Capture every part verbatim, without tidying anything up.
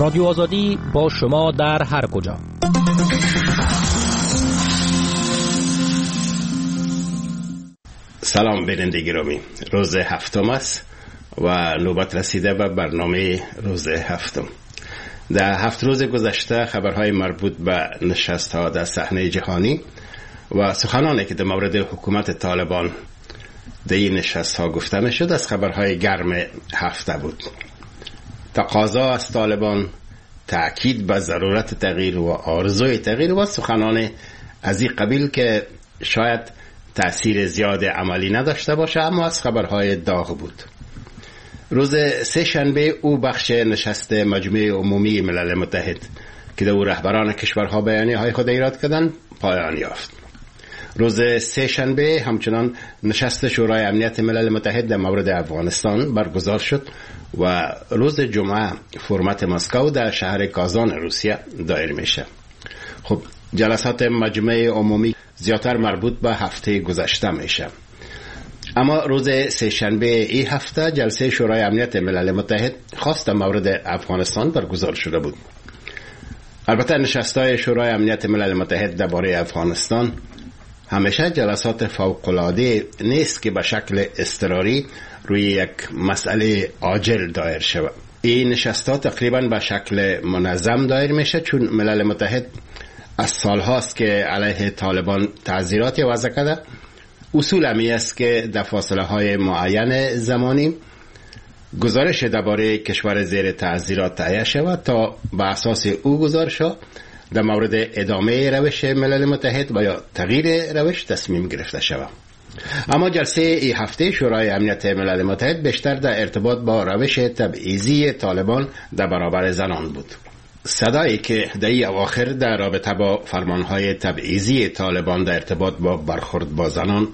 رادیو آزادی با شما در هر کجا. سلام بیننده گرامی، روز هفتم است و نوبت رسیده به برنامه روز هفتم. در هفت روز گذشته خبرهای مربوط به نشست‌ها در صحنه جهانی و سخنانی که در مورد حکومت طالبان در این نشست‌ها گفته می‌شد از خبرهای گرم هفته بود. تقاضا از طالبان، تأکید به ضرورت تغییر و آرزوی تغییر و سخنان از این قبیل که شاید تأثیر زیاد عملی نداشته باشه، اما از خبرهای داغ بود. روز سه شنبه او بخش نشست مجمع عمومی ملل متحد که در او رهبران کشورها بیانیه های خود ایراد کردند پایان یافت. روز سه شنبه همچنان نشست شورای امنیت ملل متحد در مورد افغانستان برگزار شد و روز جمعه فرمت مسکو در شهر کازان روسیه دایر میشه. خب جلسات مجمع عمومی زیادتر مربوط به هفته گذشته میشه، اما روز سه شنبه این هفته جلسه شورای امنیت ملل متحد خاص در مورد افغانستان برگزار شده بود. البته نشست‌های شورای امنیت ملل متحد درباره افغانستان همیشه جلسات فوق‌العاده نیست که به شکل اضطراری روی یک مسئله عاجل دایر شود. این نشست‌ها تقریباً به شکل منظم دایر میشه، چون ملل متحد از سالهاست که علیه طالبان تعزیراتی وضع کرده. اصول همی است که در فاصله های معین زمانی گزارش درباره کشور زیر تعزیرات تهیه شود تا به اساس او گزارش‌ها در مورد ادامه روش ملل متحد و یا تغییر روش تصمیم گرفته شود. اما جلسه این هفته شورای امنیت ملل متحد بیشتر در ارتباط با روش تبعیضی طالبان در برابر زنان بود. صدایی که در این اواخر در رابطه با فرمانهای تبعیضی طالبان در ارتباط با برخورد با زنان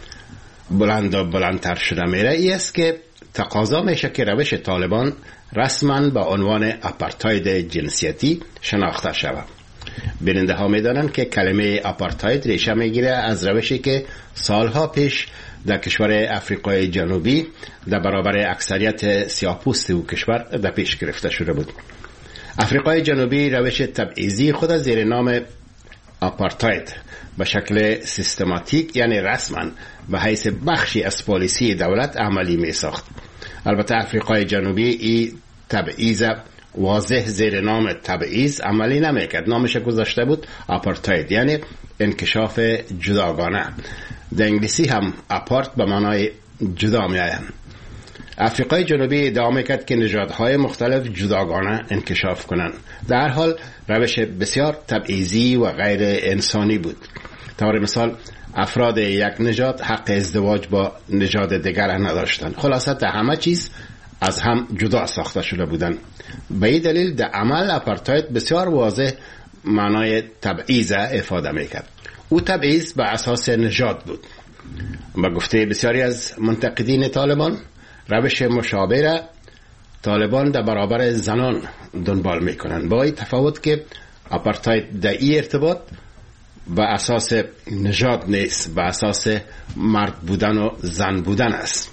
بلند و بلندتر شده میره ای است که تقاضا میشه که روش طالبان رسما به عنوان آپارتاید جنسیتی شناخته شود. بیننده ها میدانند که کلمه آپارتاید ریشه میگیره از روشی که سالها پیش در کشور افریقای جنوبی در برابر اکثریت سیاه‌پوست او کشور در پیش گرفته شده بود. افریقای جنوبی روش تبعیضی خود زیر نام آپارتاید به شکل سیستماتیک، یعنی رسما به حیث بخشی از پالیسی دولت عملی می ساخت. البته افریقای جنوبی این تبعیض واضح زیر نام تبعیض عملی نمی کرد. نامش گذاشته بود آپارتاید، یعنی انکشاف جداگانه. در انگلیسی هم آپارت به معنای جدا می آید. افریقای جنوبی ادعا میکرد که نژادهای مختلف جداگانه انکشاف کنند. در حال روش بسیار تبعیضی و غیر انسانی بود. طور مثال افراد یک نژاد حق ازدواج با نژاد دیگر نداشتند. خلاصه همه چیز از هم جدا ساخته شده بودند. به این دلیل در عمل آپارتاید بسیار واضح معنای تبعیض افاده میکرد. او تبعیض به اساس نژاد بود. به گفته بسیاری از منتقدین طالبان، روش مشابه را طالبان در برابر زنان دنبال میکنند، با این تفاوت که آپارتاید در این ارتباط به اساس نژاد نیست، به اساس مرد بودن و زن بودن است،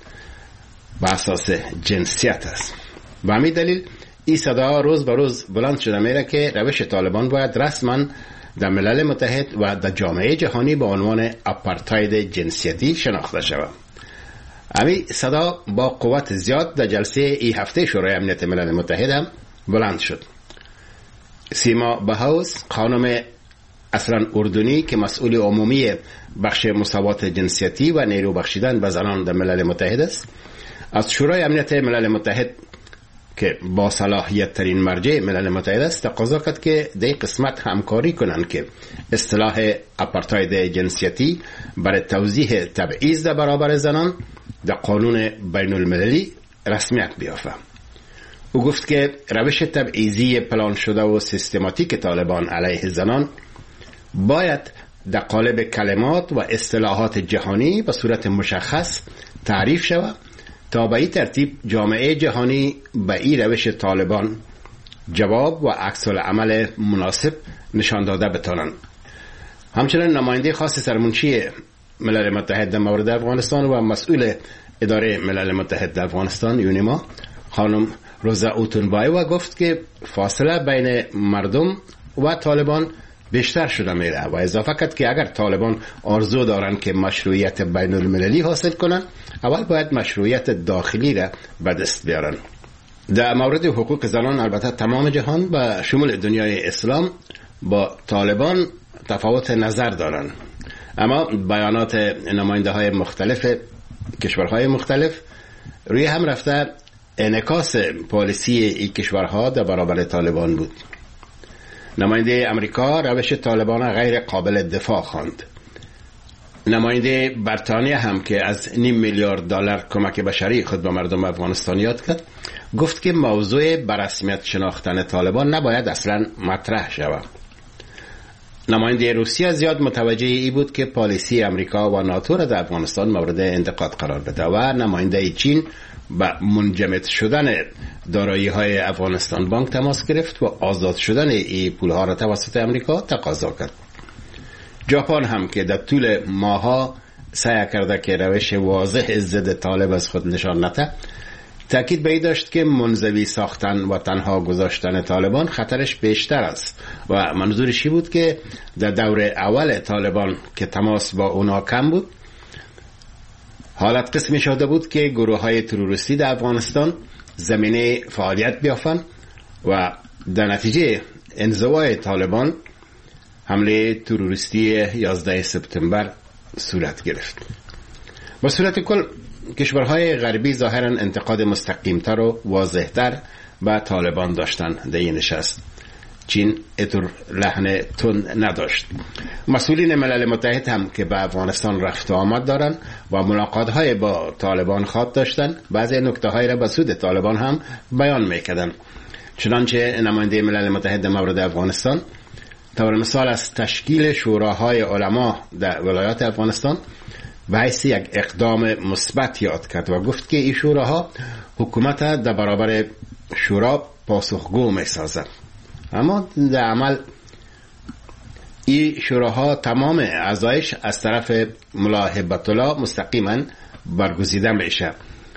به اساس جنسیت است. به همین دلیل این صدا روز به روز بلند شده میره که روش طالبان باید رسما در ملل متحد و در جامعه جهانی به عنوان آپارتاید جنسیتی شناخته شود. امی صدا با قوت زیاد در جلسه ای هفته شورای امنیت ملل متحد هم بلند شد. سیما بهاوس، خانم اصلا اردنی که مسئول عمومی بخش مساوات جنسیتی و نیرو بخشیدن به زنان در ملل متحد است، از شورای امنیت ملل متحد که با صلاحیت ترین مرجع ملل متحد است تقاضا کرد که در قسمت همکاری کنند که اصطلاح آپارتاید جنسیتی برای توضیح تبعیض در برابر زنان در قانون بین المللی رسمیت بیافته. او گفت که روش تبعیضی پلان شده و سیستماتیک طالبان علیه زنان باید در قالب کلمات و اصطلاحات جهانی به صورت مشخص تعریف شود تا به این ترتیب جامعه جهانی به این روش طالبان جواب و عکس العمل مناسب نشان داده بتوانند. همچنین نماینده خاص سرمنشی ملل متحد در مورد افغانستان و مسئول اداره ملل متحد در افغانستان یونیما خانم روزا اوتونبایوا گفت که فاصله بین مردم و طالبان بیشتر شده میره و اضافه کرد که اگر طالبان آرزو دارن که مشروعیت بین المللی حاصل کنن، اول باید مشروعیت داخلی را به دست بیارن. در مورد حقوق زنان البته تمام جهان و شمول دنیای اسلام با طالبان تفاوت نظر دارن، اما بیانات نماینده های مختلف کشورهای مختلف روی هم رفته انعکاس پالیسی این کشورها در برابر طالبان بود. نماینده امریکا روش طالبان غیر قابل دفاع خواند. نماینده بریتانیا هم که از نیم میلیارد دلار کمک بشری خود به مردم افغانستان یاد کرد، گفت که موضوع برسمیت شناختن طالبان نباید اصلا مطرح شود. نماینده روسیه زیاد متوجه ای بود که پالیسی امریکا و ناتو را در افغانستان مورد انتقاد قرار بده و نماینده چین با منجمد شدن دارایی های افغانستان بانک تماس گرفت و آزاد شدن این پول ها را توسط امریکا تقاضا کرد. ژاپن هم که در طول ماها سعی کرده که روش واضح ضد طالب از خود نشان نده، تأکید به این داشت که منزوی ساختن و تنها گذاشتن طالبان خطرش بیشتر است و منظورش بود که در دور اول طالبان که تماس با اونا کم بود، حالت قسمی شده بود که گروه های تروریستی در افغانستان زمینه فعالیت بیافن و در نتیجه انزوای طالبان حمله تروریستی یازده سپتامبر صورت گرفت. با صورت کل کشورهای غربی ظاهرا انتقاد مستقیمتر و واضحتر به طالبان داشتن در این نشست. چین اتر لحن تند نداشت. مسئولین ملل متحد هم که به افغانستان رفت و آمد دارن و ملاقات های با طالبان خواد داشتن، بعضی نکته های را به سود طالبان هم بیان میکردن. چنانچه نماینده ملل متحد مورد افغانستان طور مثال از تشکیل شوراهای علما در ولایات افغانستان به حیث یک اقدام مثبت یاد کرد و گفت که این شوراها حکومت در برابر شورا پاسخگو میسازد، اما در عمل این شوراها تمام اعضایش از طرف ملا هبت الله مستقیما برگزیده میشه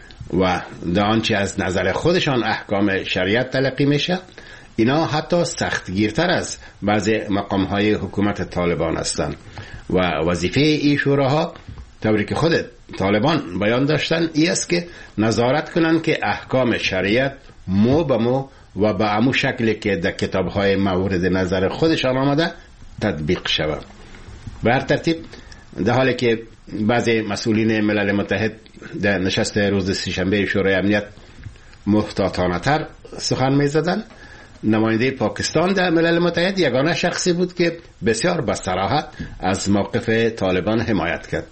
و در آنچه از نظر خودشان احکام شریعت تلقی میشه، اینا حتی سختگیرتر از بعضی مقامهای حکومت طالبان هستند و وظیفه این شوراها طوری که خود طالبان بیان داشتن ای است که نظارت کنند که احکام شریعت مو به مو و به امو شکلی که در کتابهای مورد نظر خودشان آمده تطبیق شود. به هر ترتیب در حالی که بعضی مسئولین ملل متحد در نشست روز سه‌شنبه شورای امنیت محتاطانه تر سخن می زدن، نماینده پاکستان در ملل متحد یگانه شخصی بود که بسیار با صراحت از موقف طالبان حمایت کرد.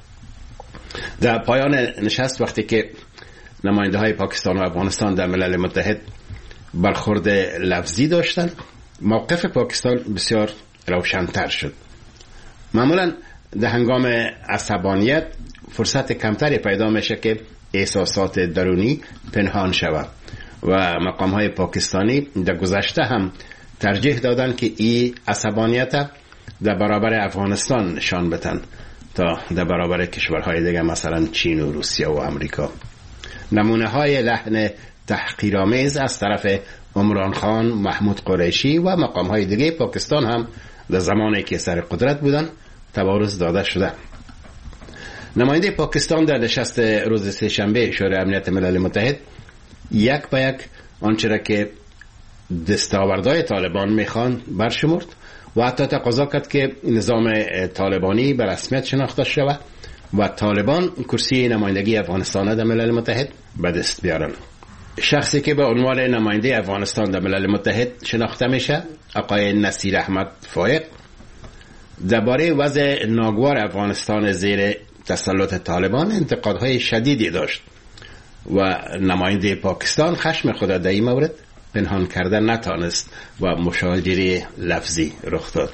در پایان نشست وقتی که نماینده های پاکستان و افغانستان در ملل متحد برخورد لفظی داشتند، موقف پاکستان بسیار روشن‌تر شد. معمولا در هنگام عصبانیت فرصت کمتری پیدا میشه که احساسات درونی پنهان شود و مقام های پاکستانی در گذشته هم ترجیح دادن که این عصبانیت در برابر افغانستان نشان بدن تا در برابر کشورهای دیگه مثلا چین و روسیه و امریکا. نمونه های لحن تحقیرآمیز از طرف عمران خان، محمود قریشی و مقام های دیگه پاکستان هم در زمانی که سر قدرت بودن تبارز داده شده. نماینده پاکستان در نشست روز سه‌شنبه شورای امنیت ملل متحد یک به یک آنچه را که دستاوردهای طالبان میخوان برشمرد و حتی تقاضا کرد که نظام طالبانی به رسمیت شناخته شود و طالبان کرسی نمایندگی افغانستان در ملل متحد به دست بیارن. شخصی که به عنوان نماینده افغانستان در ملل متحد شناخته میشه، آقای نصیر احمد فائق، درباره وضع ناگوار افغانستان زیر تسلط طالبان انتقادهای شدیدی داشت و نماینده پاکستان خشم خود در این مورد پنهان کردن نتانست و مشاجره لفظی رخ داد.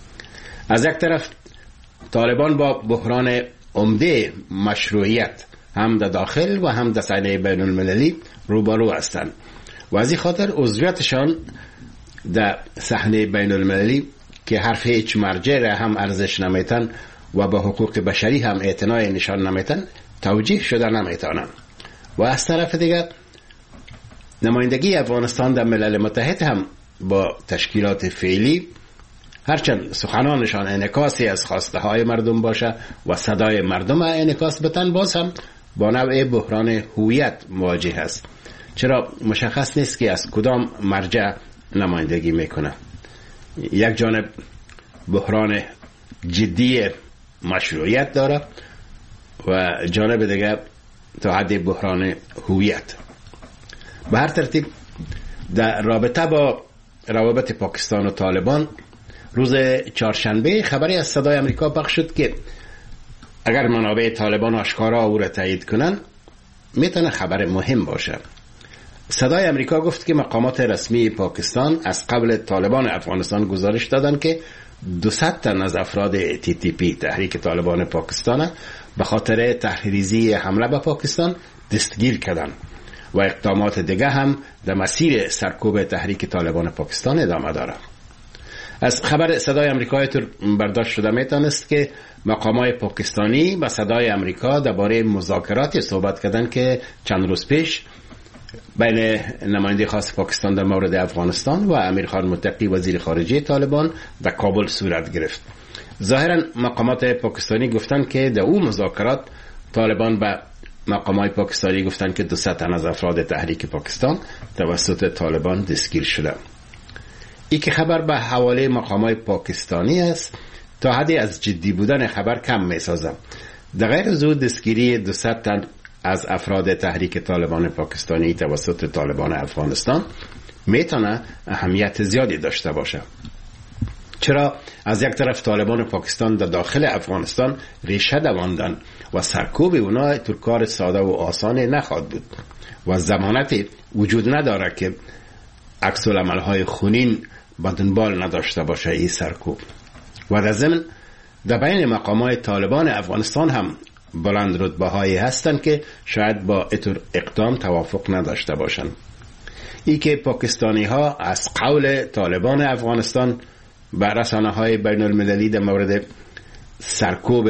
از یک طرف طالبان با بحران عمده مشروعیت هم در داخل و هم در صحنه بین المللی روبرو هستند و از این خاطر عضویتشان در صحنه بین المللی که حرف هیچ مرجع را هم ارزش نمیتن و به حقوق بشری هم اعتنای نشان نمیتن توجیه شده نمیتونن. و از طرف دیگر نمایندگی افغانستان در ملل متحد هم با تشکیلات فعلی هرچند سخنانشان انعکاسی از خواسته های مردم باشه و صدای مردم انعکاس بتن، باز هم با نوع بحران هویت مواجه است، چرا مشخص نیست که از کدام مرجع نمایندگی میکنه. یک جانب بحران جدی مشروعیت داره و جانب دیگر تا حد بحران هویت. به هر ترتیب در رابطه با روابط پاکستان و طالبان روز چهارشنبه خبری از صدای امریکا پخش شد که اگر منابع طالبان آشکارا او را تایید کنن میتونه خبر مهم باشه. صدای امریکا گفت که مقامات رسمی پاکستان از قبل طالبان افغانستان گزارش دادن که دویست تن از افراد تی تی پی تحریک طالبان پاکستان به خاطر تحریزی حمله به پاکستان دستگیر کردن و اقدامات دیگه هم در مسیر سرکوب تحریک طالبان پاکستان ادامه داره. از خبر صدای امریکا طور برداشت شده میتونست که مقامات پاکستانی با صدای امریکا درباره مذاکرات صحبت کردن که چند روز پیش بین نماینده خاص پاکستان در مورد افغانستان و امیر خان متقی وزیر خارجه طالبان در کابل صورت گرفت. ظاهرا مقامات پاکستانی گفتن که در اون مذاکرات طالبان به مقامات پاکستانی گفتن که دویست تن از افراد تحریک پاکستان توسط طالبان دستگیر شده. ای که خبر به حواله مقامات پاکستانی است تا حدی از جدی بودن خبر کم می سازم. در غیر از او دستگیری دویست تن از افراد تحریک طالبان پاکستانی توسط طالبان افغانستان میتونه اهمیت زیادی داشته باشه، چرا از یک طرف طالبان پاکستان در داخل افغانستان ریشه دواندن و سرکوب اونا طور کار ساده و آسان نخواهد بود و ضمانتی وجود نداره که عکس العمل‌های خونین با دنبال نداشته باشه این سرکوب. و در ضمن در بین مقامات طالبان افغانستان هم بلند رتبه هایی هستند که شاید با اتر اقدام توافق نداشته باشند. ای که پاکستانی ها از قول طالبان افغانستان بر رسانه های بین المللی در مورد سرکوب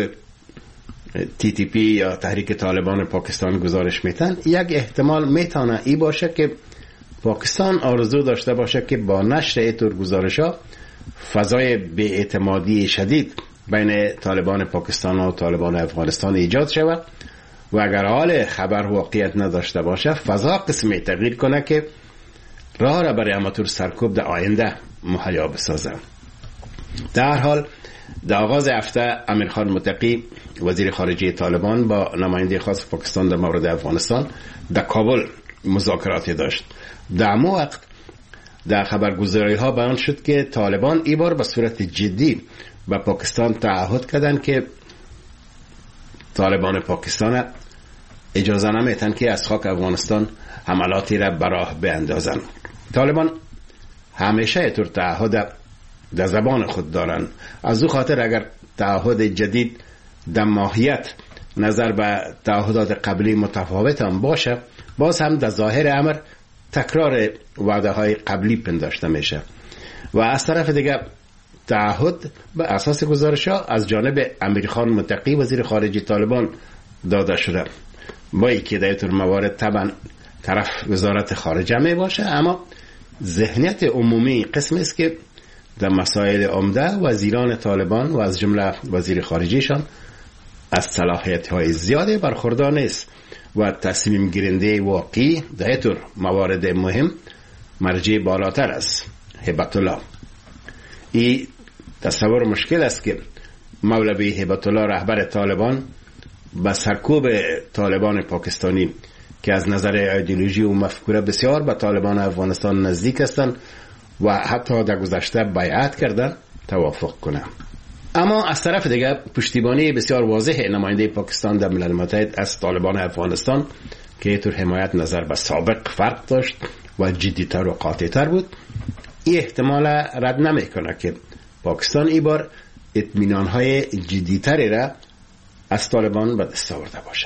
تی تی پی یا تحریک طالبان پاکستان گزارش میتن، یک احتمال میتونه ای باشه که پاکستان آرزو داشته باشه که با نشر اتر گزارش ها فضای بی‌اعتمادی شدید بین طالبان پاکستان و طالبان افغانستان ایجاد شود و اگر حال خبر واقعیت نداشته باشه فضا قسمی تغییر کنه که راه را برای اماتور سرکوب در آینده مهیا بسازه. در حال در آغاز هفته امیر خان متقی وزیر خارجه طالبان با نماینده خاص پاکستان در مورد افغانستان در کابل مذاکراتی داشت. در مو وقت در خبرگزاری ها بیان شد که طالبان این بار به صورت جدی به پاکستان تعهد کردن که طالبان پاکستان اجازه نمیتن که از خاک افغانستان حملاتی را براه بیندازن. طالبان همیشه اینطور تعهد در زبان خود دارن، از او خاطر اگر تعهد جدید در ماهیت نظر به تعهدات قبلی متفاوت هم باشه، باز هم در ظاهر امر تکرار وعده های قبلی پنداشته میشه و از طرف دیگه تعهد به اساس گزارش ها از جانب امیر خان متقی وزیر خارجه طالبان داده شده، با اینکه در اینطور موارد طبعا طرف وزارت خارجه می باشه، اما ذهنیت عمومی قسم است که در مسائل عمده وزیران طالبان و از جمله وزیر خارجهشان از صلاحیت های زیاده برخوردار نیست و تصمیم گیرنده واقعی در اینطور موارد مهم مرجع بالاتر است، هیبت الله. این تصور مشکل است که مولوی هیبت الله رهبر طالبان به سرکوب طالبان پاکستانی که از نظر ایدئولوژی و مفکوره بسیار به طالبان افغانستان نزدیک هستند و حتی در گذشته بیعت کردن توافق کنه. اما از طرف دیگر پشتیبانی بسیار واضح نماینده پاکستان در ملل متحد از طالبان افغانستان که اینطور حمایت نظر به سابق فرق داشت و جدیتر و قاطعتر بود، این احتمال رد نمیکنه که پاکستان این بار اطمینان‌های جدیتری را از طالبان به دست آورده باشه.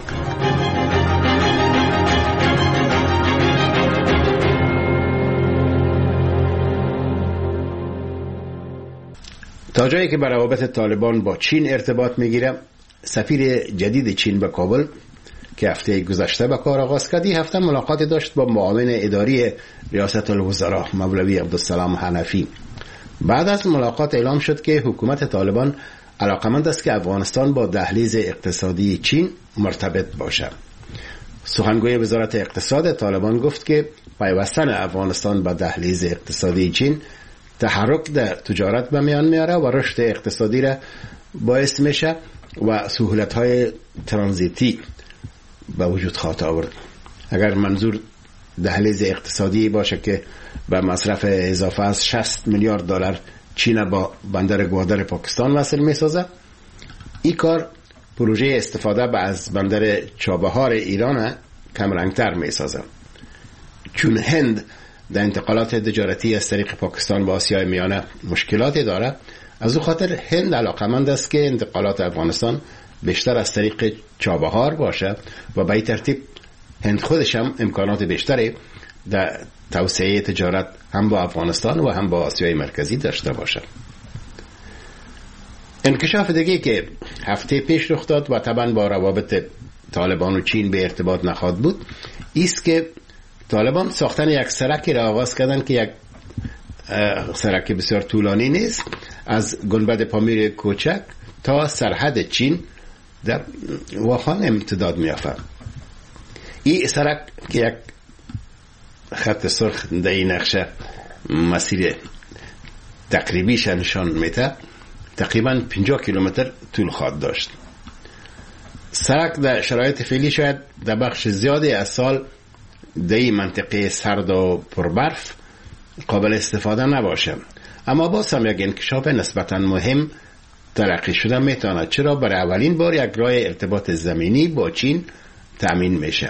تا جایی که بر روابط طالبان با چین ارتباط میگیره، سفیر جدید چین به کابل که هفته گذشته به کار آغاز کرد. این هفته ملاقاتی داشت با معاون اداری ریاست الوزراء مولوی عبدالسلام حنفی. بعد از ملاقات اعلام شد که حکومت طالبان علاقمند است که افغانستان با دهلیز اقتصادی چین مرتبط باشد. سخنگوی وزارت اقتصاد طالبان گفت که پیوستن افغانستان با دهلیز اقتصادی چین تحرک در تجارت به میان میاره و رشد اقتصادی را باعث میشه و سهولت‌های ترانزیتی به وجود خواهد آورد. اگر منظور دهلیز اقتصادی باشه که به مصرف اضافه از شصت میلیارد دلار چین با بندر گوادر پاکستان وصل میسازه، این کار پروژه استفاده به از بندر چابهار ایران کم رنگتر میسازه. چون هند در انتقالات تجارتی از طریق پاکستان به آسیای میانه مشکلاتی داره، از او خاطر هند علاقمند است که انتقالات افغانستان بیشتر از طریق چابهار باشه و به این ترتیب هند خودش هم امکانات بیشتری در توسعه تجارت هم با افغانستان و هم با آسیای مرکزی داشته باشه. انکشاف دیگه که هفته پیش رخ داد و طبعا با روابط طالبان و چین به ارتباط نخواهد بود، ایست که طالبان ساختن یک سرکی را آغاز کردن که یک سرک بسیار طولانی نیست، از گنبد پامیر کوچک تا سرحد چین در واخان امتداد می‌یافت. این سرک که یک خط سرخ در این نقشه مسیر تقریبیش نشان میده، تقریبا پنجاه کیلومتر طول خواهد داشت. سرک در شرایط فعلی شاید در بخش زیادی از سال در این منطقه سرد و پربرف قابل استفاده نباشه، اما باز هم یک انکشاف نسبتا مهم ترقی شده میتواند، چرا برای اولین بار یک راه ارتباط زمینی با چین تأمین میشه.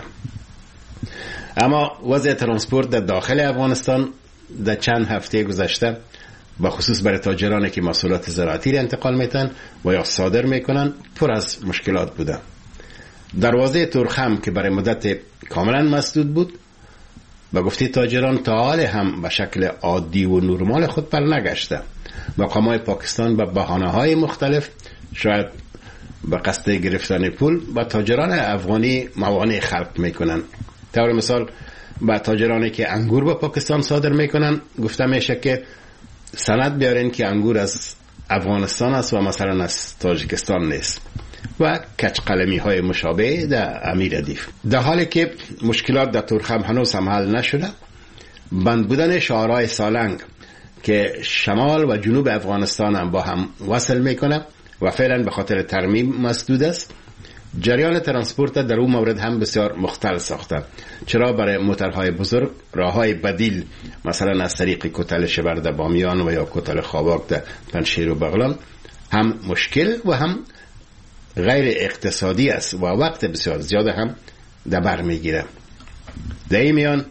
اما وضع ترانسپورت در داخل افغانستان در چند هفته گذشته به خصوص برای تاجرانی که محصولات زراعتی را انتقال میتن و یا صادر میکنن پر از مشکلات بوده. دروازه تورخم که برای مدت کاملا مسدود بود، به گفته تاجران تا حال هم به شکل عادی و نرمال خود پر نگشته. مقامات پاکستان به بهانه‌های مختلف، شاید به قصد گرفتن پول، با تاجران افغانی موانع خلق میکنن. طور مثال با تاجرانی که انگور به پاکستان صادر میکنن گفته میشه که سند بیارین که انگور از افغانستان است و مثلا از تاجیکستان نیست و کج قلمی های مشابه در امیر ردیف. در حالی که مشکلات در تورخم هنوز هم حل نشده، بند بودن شاهراه سالنگ که شمال و جنوب افغانستان هم با هم وصل میکنه و فعلا به خاطر ترمیم مسدود است، جریان ترانسپورت در اون مورد هم بسیار مختل ساخته، چرا برای موترهای بزرگ راههای بدیل مثلا از طریق کتل شبر در بامیان و یا کتل خواباک در پنشیر و بغلان هم مشکل و هم غیر اقتصادی است و وقت بسیار زیاد هم در بر میگیره. در این میان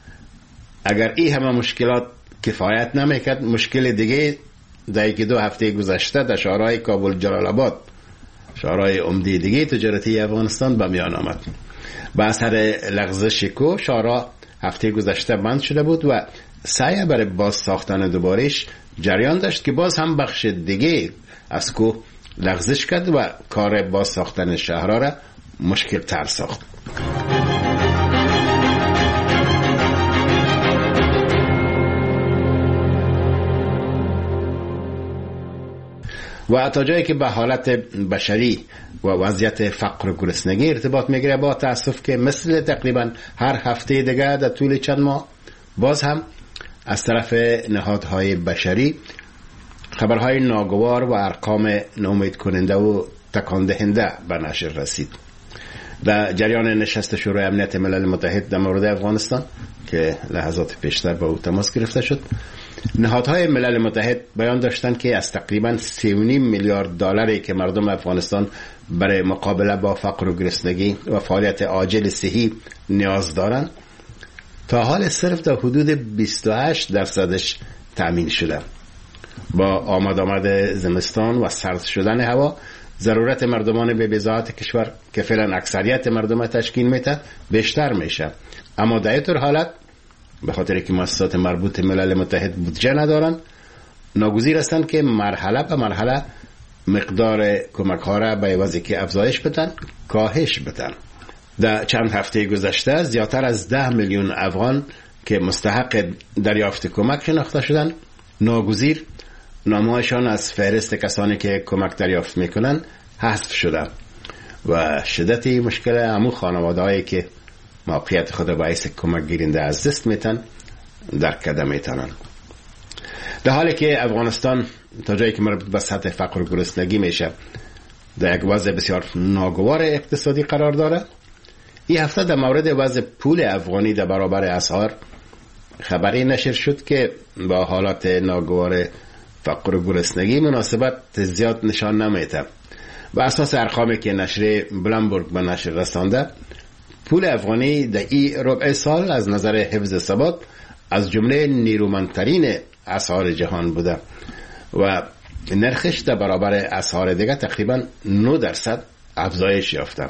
اگر این همه مشکلات کفایت نمیکرد، مشکل دیگه در یک دو هفته گذشته در شهرهای کابل جلال آباد، شهرهای عمده دیگه تجارتی افغانستان به میان آمد. با اثر لغزش کو شهرها هفته گذشته بند شده بود و سعی برای باز ساختن دوبارش جریان داشت که باز هم بخش دیگه از کو لغزش کرد و کار باز ساختن شهرها را مشکل تر ساخت. و تا جایی که به حالت بشری و وضعیت فقر و گرسنگی ارتباط میگیره، با تأسف که مثل تقریبا هر هفته دیگه در طول چند ماه باز هم از طرف نهادهای بشری خبرهای ناگوار و ارقام ناامید کننده و تکان دهنده به نشر رسید. در جریان نشست شورای امنیت ملل متحد در مورد افغانستان که لحظات پیشتر با او تماس گرفته شد، نهادهای ملل متحد بیان داشتند که از تقریباً سه و نیم میلیارد دلاری که مردم افغانستان برای مقابله با فقر و گرسنگی و فعالیت عاجل صحی نیاز دارند، تا حال صرف در حدود بیست و هشت درصدش تأمین شده. با آمد آمد زمستان و سرد شدن هوا، ضرورت مردمان به بضاعت کشور که فعلا اکثریت مردم تشکیل میده بیشتر میشه. اما در این طور حالت، به خاطر که مؤسسات مربوط ملل متحد بودجه ندارن، ناگزیر هستند که مرحله به مرحله مقدار کمک ها را به عوضی که افزایش بدن کاهش بدن. در چند هفته گذشته زیادتر از ده میلیون افغان که مستحق دریافت کمک شناخته شدند، ناگزیر نامه‌هایشان از فهرست کسانی که کمک دریافت میکنند حذف شده و شدت مشکل همون خانواده‌هایی که موقعیت خود باعث کمک گیرنده از دست میتن درک کرده میتونن. در حالی که افغانستان تا جایی که مربوط به سطح فقر و گرسنگی میشه در یک وضع بسیار ناگوار اقتصادی قرار داره، این هفته در مورد وضع پول افغانی در برابر اسعار خبری نشر شد که با حالات ناگوار فقر و گرسنگی مناسبت زیاد نشان نمیده. و اساس ارقامی که نشر بلومبرگ به نشر رسانده، پول افغانی در این ربع سال از نظر حفظ ثبات از جمله نیرومندترین اسعار جهان بوده و نرخش در برابر اسعار دیگه تقریبا نه درصد افزایش یافته.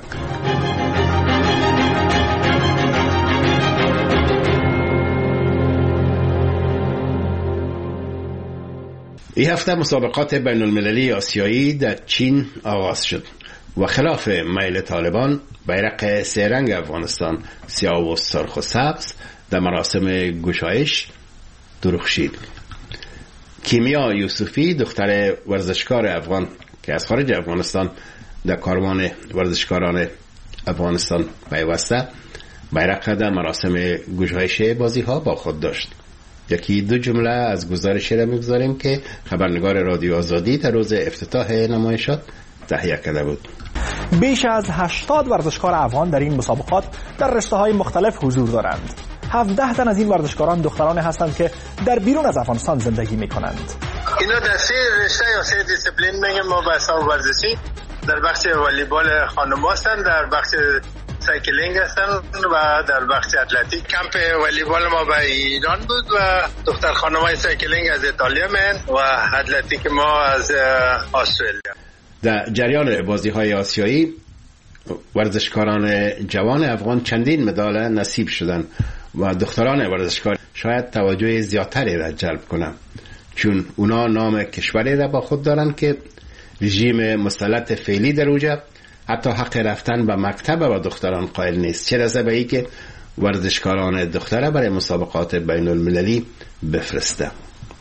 این هفته مسابقات بین المللی آسیایی در چین آغاز شد و خلاف میل طالبان بیرق سه رنگ افغانستان، سیاه و سرخ و سبز، در مراسم گشایش درخشید. کیمیا یوسفی، دختر ورزشکار افغان که از خارج افغانستان در کاروان ورزشکاران افغانستان پیوسته، بیرق در مراسم گشایش بازی ها با خود داشت. یکی دو جمله از گزارشی را میگذاریم که خبرنگار رادیو آزادی در روز افتتاح نمایشات تهیه کرده بود. بیش از هشتاد ورزشکار افغان در این مسابقات در رشته‌های مختلف حضور دارند. هفده تن از این ورزشکاران دختران هستند که در بیرون از افغانستان زندگی می‌کنند. اینا در سه رشته یا سه دیسیپلین میگیم ما به حساب ورزشی. در بخش والیبال خانم‌ها هستند، در بخش سایکلینگ هستن و در بخش اتلتیک. کمپ والیبال ما به ایران بود و دختر خانم‌های سایکلینگ از ایتالیا من و اتلتیک ما از استرالیا. در جریان بازی‌های آسیایی ورزشکاران جوان افغان چندین مدال نصیب شدند و دختران ورزشکار شاید توجه زیادتری را جلب کنند، چون اونا نام کشوری را با خود دارند که رژیم مسلط فعلی در اوجه حتی حق رفتن به مکتب و دختران قائل نیست، چه رسه به ای که ورزشکاران دختره برای مسابقات بین المللی بفرسته.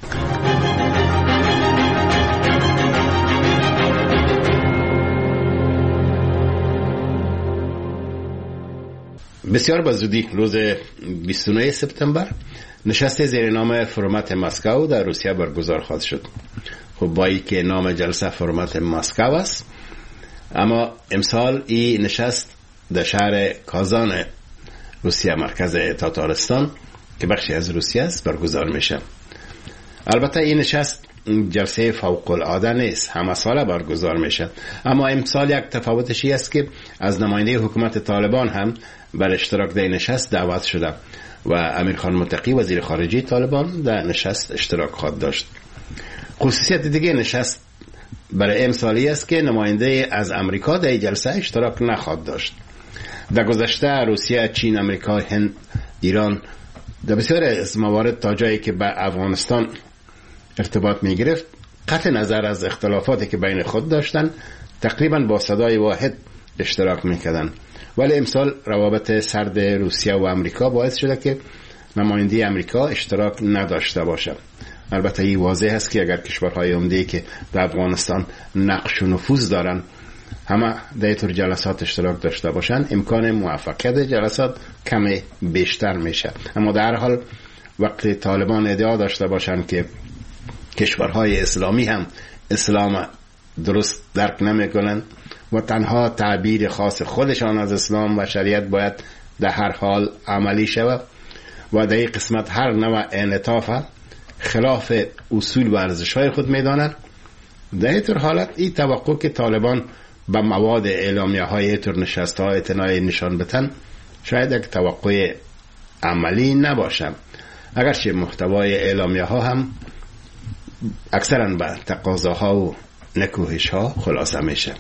بسیار به زودی روز بیست و نه سپتامبر نشست زیر نام فرمت مسکو در روسیه برگزار خواهد شد. خب با ای که نام جلسه فرمت مسکو است، اما امسال این نشست در شهر کازان روسیه، مرکز تاتارستان که بخشی از روسیه است، برگزار میشه. البته این نشست جلسه فوق العاده نیست، همه ساله برگزار میشه، اما امسال یک تفاوتش است که از نماینده حکومت طالبان هم بر اشتراک در نشست دعوت شده و امیر خان متقی وزیر خارجه طالبان در نشست اشتراک خواهد داشت. خصوصیت دیگه نشست برای امسالی است که نماینده از امریکا در جلسه اشتراک نخواهد داشت. در گذشته روسیه، چین، امریکا، هند، ایران در بسیار از موارد تا جایی که به افغانستان ارتباط می گرفت، قطع نظر از اختلافاتی که بین خود داشتن، تقریبا با صدای واحد اشتراک می کردن. ولی امسال روابط سرد روسیه و امریکا باعث شده که نماینده امریکا اشتراک نداشته باشه. البته این واضح است که اگر کشورهای عمده‌ای که در افغانستان نقش و نفوذ دارن همه در طور جلسات اشتراک داشته باشن، امکان موفقیت جلسات کمی بیشتر میشه. اما در حال وقتی طالبان ادعا داشته باشن که کشورهای اسلامی هم اسلام درست درک نمیکنن و تنها تعبیر خاص خودشان از اسلام و شریعت باید در هر حال عملی شود و در این قسمت هر نوع انعطاف خلاف اصول و ارزش‌های خود می‌دانند، در این طور حالت این توقع که طالبان به مواد اعلامیه‌های طور نشست‌ها اعتنای نشان بدن شاید یک توقع عملی نباشه، اگرچه محتوای اعلامیه‌ها هم اکثراً به تقاضاها و نکوهش‌ها خلاصه میشه.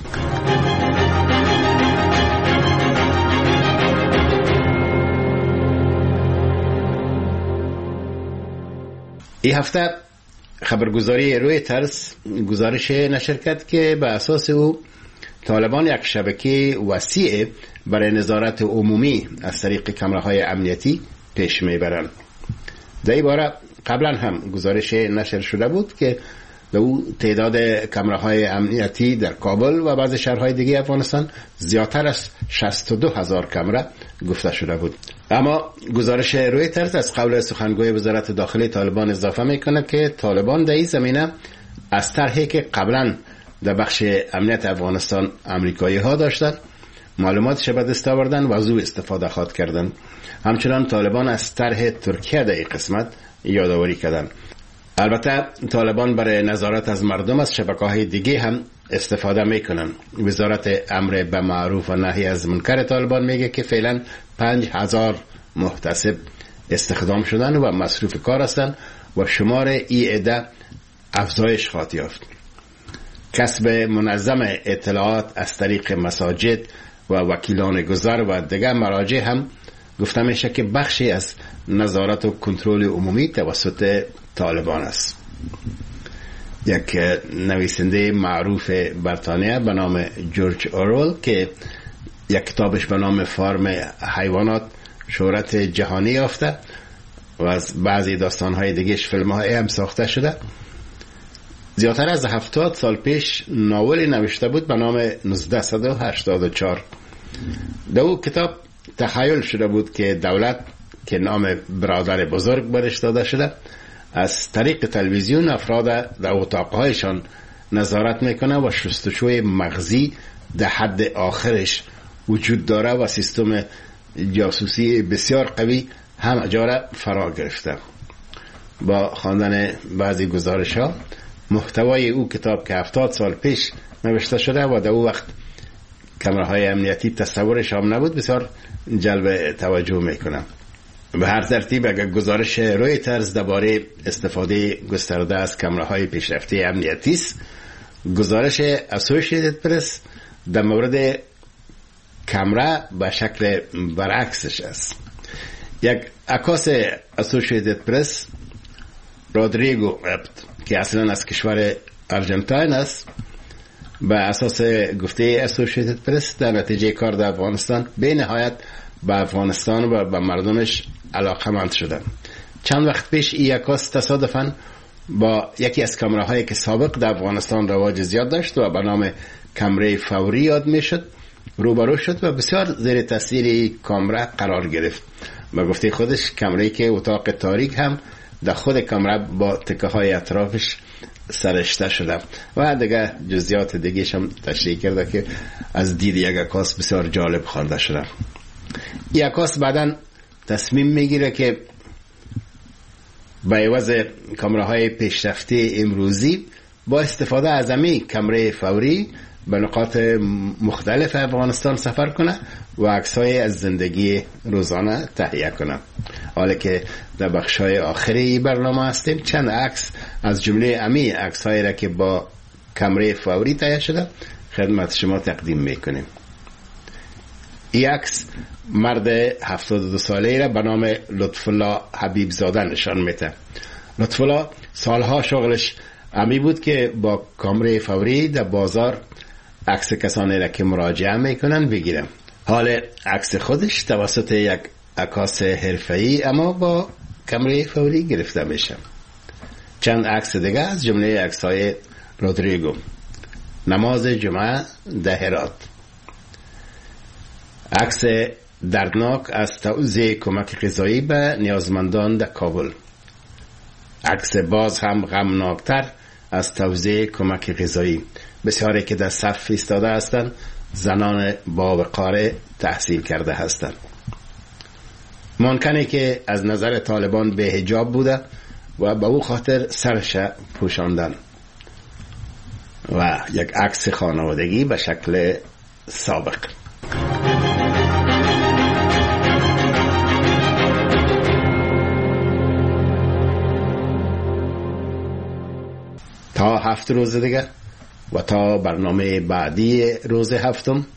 این هفته خبرگزاری رویترز گزارش نشر کرد که به اساس او طالبان یک شبکه وسیع برای نظارت عمومی از طریق کامراهای امنیتی پیش میبرند. در این باره قبلا هم گزارش نشر شده بود که در او تعداد کامراهای امنیتی در کابل و بعض شهرهای دیگه افغانستان زیادتر از شصت و دو هزار کامرا گفته شده بود. اما گزارش رویترز از قول سخنگوی وزارت داخلی طالبان اضافه میکنه که طالبان در این زمینه از طرحی که قبلا در بخش امنیت افغانستان امریکایی ها داشتند معلوماتش به دست آوردن و از او استفاده خواد کردند. همچنان طالبان از طرح ترکیه در این قسمت یادآوری کردند. البته طالبان برای نظارت از مردم از شبکه‌های دیگه هم استفاده میکنن. وزارت امر به معروف و نهی از منکر طالبان میگه که فعلا پنج هزار محتسب استخدام شدن و مصروف کار هستند و شمار ای عده افزایش خواهد یافت. کسب منظم اطلاعات از طریق مساجد و وکیلان گذر و دیگر مراجع هم گفته میشه که بخشی از نظارت و کنترل عمومی توسط طالبان است. یک نویسنده معروف بریتانیا به نام جورج اورول که یک کتابش به نام فارم حیوانات شهرت جهانی یافته و از بعضی داستانهای دیگهش فیلم‌های هم ساخته شده، زیادتر از هفتاد سال پیش ناولی نوشته بود به نام نوزده هشتاد و چهار. در او کتاب تخیل شده بود که دولت که نام برادر بزرگ برش داده شده از طریق تلویزیون افراد در اتاقهایشان نظارت میکنه و شستشوی مغزی در حد آخرش وجود داره و سیستم جاسوسی بسیار قوی هم اجاره فرا گرفته. با خواندن بعضی گزارش ها محتوای او کتاب که هفتاد سال پیش نوشته شده و در او وقت کامراهای امنیتی تصورش هم نبود بسیار جلب توجه میکنه. به هر ترتیب اگر گزارش رویترز درباره استفاده گسترده از کامراهای پیشرفته امنیتی است، گزارش اسوسییتد پرس در مورد کامرا به شکل برعکسش است. یک عکاس اسوسییتد پرس رودریگو که اصلا از کشور ارژنتاین است، به اساس گفته اسوسییتد پرس در نتیجه کار در افغانستان به نهایت به افغانستان و به مردمش علاقمند شدن. چند وقت پیش این عکاس تصادفاً با یکی از کامراهایی که سابق در افغانستان رواج زیاد داشت و به نام کامرای فوری یاد میشد روبرو شد و بسیار زیر تاثیر کامرا قرار گرفت. به گفته خودش کامرایی که اتاق تاریک هم در خود کامرا با تکه های اطرافش سرشته شده و دیگه جزئیات دیگه هم تشریح کرده که از دید یک عکاس بسیار جالب خوانده شده. این عکاس بعداً تصمیم میگیره که به عوض کامراهای پیشرفته امروزی با استفاده از همین کامرای فوری به نقاط مختلف افغانستان سفر کنه و عکس‌های از زندگی روزانه تهیه کنه. حالا که در بخش‌های آخری برنامه هستیم چند عکس از جمله همین عکس‌هایی را که با کامرای فوری تهیه شده خدمت شما تقدیم میکنیم. این عکس مرد هفتاد و دو ساله را به نام لطف الله حبیب زاده نشان میده. لطف الله سالها شغلش همی بود که با کامرای فوری در بازار عکس کسانی را که مراجعه میکنن بگیرم. حال عکس خودش توسط یک عکاس حرفه‌ای اما با کامرای فوری گرفته میشه. چند عکس دیگه از جمله عکس‌های رودریگو. نماز جمعه در هرات. عکس دردناک از توزیع کمک غذایی به نیازمندان در کابل. عکس باز هم غمناکتر از توزیع کمک غذایی. بسیاری که در صف ایستاده هستند زنان با وقار تحصیل کرده هستند. ممکنه که از نظر طالبان به حجاب بوده و به او خاطر سرش پوشاندن و یک عکس خانوادگی به شکل سابق. تا هفت روز دیگه و تا برنامه بعدی روز هفتم